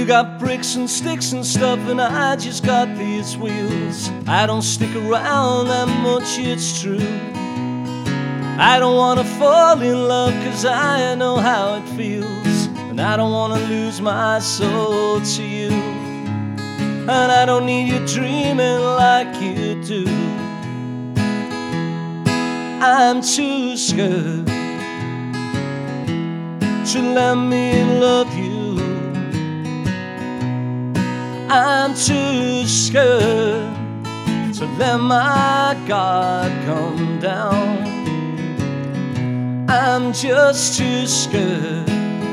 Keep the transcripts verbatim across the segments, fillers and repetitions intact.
You got bricks and sticks and stuff, and I just got these wheels. I don't stick around that much, it's true. I don't wanna fall in love, cause I know how it feels. And I don't wanna lose my soul to you. And I don't need you dreaming like you do. I'm too scared to let me love you. I'm too scared to let my guard come down. I'm just too scared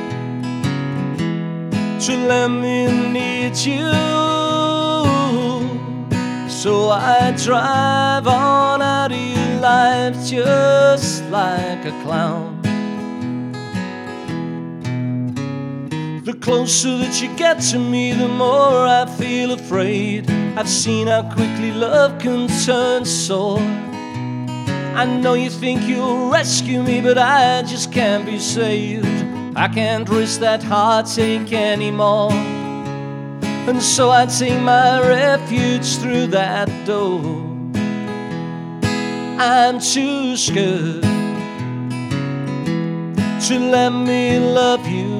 to let me need you. So I drive on out of your life just like a clown. The closer that you get to me, the more I feel afraid. I've seen how quickly love can turn sore. I know you think you'll rescue me, but I just can't be saved. I can't risk that heartache anymore. And so I take my refuge through that door. I'm too scared to let me love you.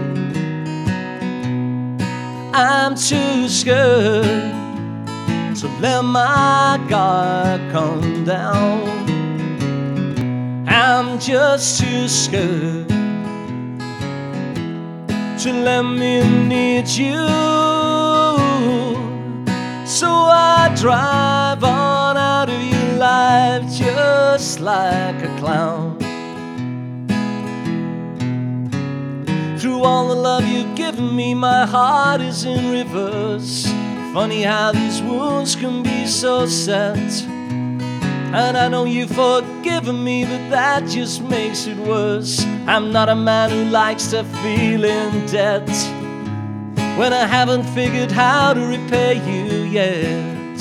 I'm too scared to let my guard come down. I'm just too scared to let me need you. So I drive on out of your life just like a clown. Through all the love you've given me, my heart is in reverse. Funny how these wounds can be so set. And I know you've forgiven me, but that just makes it worse. I'm not a man who likes to feel in debt when I haven't figured how to repay you yet.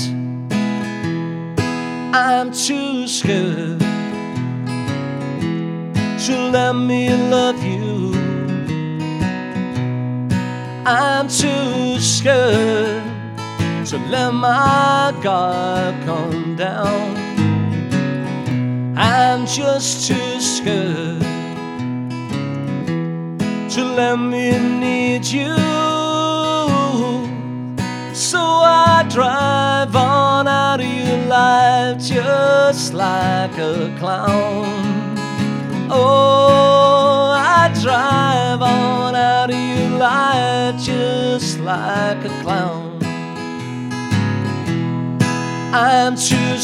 I'm too scared to let me love you. I'm too scared to let my guard come down. I'm just too scared to let me need you. So I drive on out of your life just like a clown. Oh, I drive on out of your life just like a clown. I'm too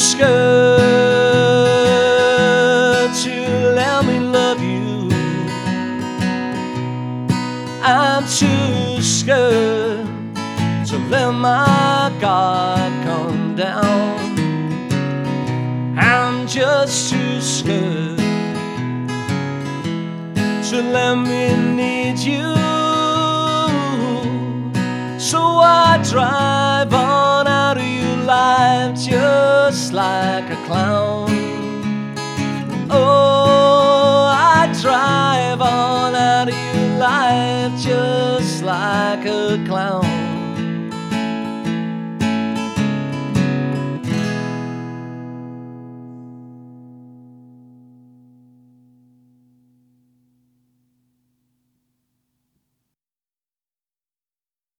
scared to let me love you. I'm too scared to let my guard come down. I'm just too scared to let me need you. So I drive on out of your life just like a clown. Oh, I drive on out of your life just like a clown.